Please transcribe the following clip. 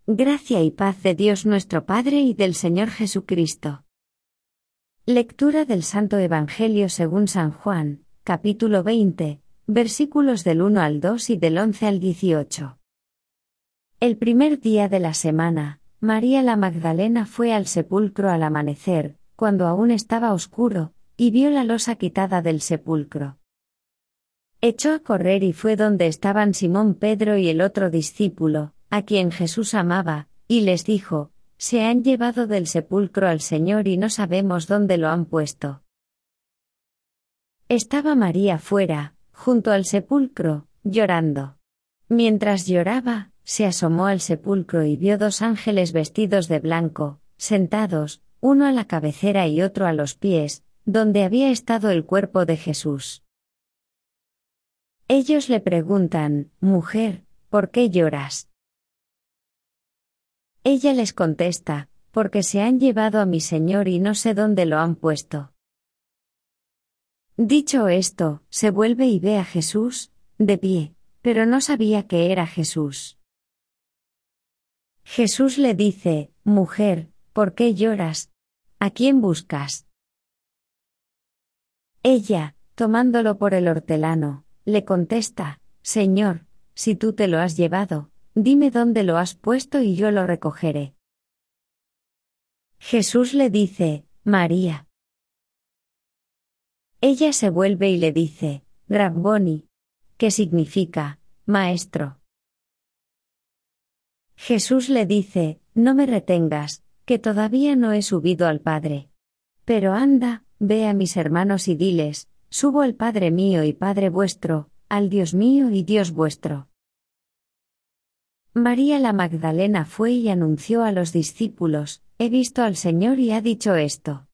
Gracia y paz de Dios nuestro Padre y del Señor Jesucristo. Lectura del Santo Evangelio según San Juan, capítulo 20, versículos del 1 al 2 y del 11 al 18. El primer día de la semana, María la Magdalena fue al sepulcro al amanecer, cuando aún estaba oscuro, y vio la losa quitada del sepulcro. Echó a correr y fue donde estaban Simón Pedro y el otro discípulo, a quien Jesús amaba, y les dijo: «Se han llevado del sepulcro al Señor y no sabemos dónde lo han puesto». Estaba María fuera, junto al sepulcro, llorando. Mientras lloraba, se asomó al sepulcro y vio dos ángeles vestidos de blanco, sentados, uno a la cabecera y otro a los pies, donde había estado el cuerpo de Jesús. Ellos le preguntan: «Mujer, ¿por qué lloras?». Ella les contesta: «Porque se han llevado a mi Señor y no sé dónde lo han puesto». Dicho esto, se vuelve y ve a Jesús, de pie, pero no sabía que era Jesús. Jesús le dice: «Mujer, ¿por qué lloras? ¿A quién buscas?». Ella, tomándolo por el hortelano, le contesta: «Señor, si tú te lo has llevado, dime dónde lo has puesto y yo lo recogeré». Jesús le dice: «María». Ella se vuelve y le dice: «Rabboni», que significa «maestro». Jesús le dice: «No me retengas, que todavía no he subido al Padre. Pero anda, ve a mis hermanos y diles: subo al Padre mío y Padre vuestro, al Dios mío y Dios vuestro». María la Magdalena fue y anunció a los discípulos: «He visto al Señor y ha dicho esto».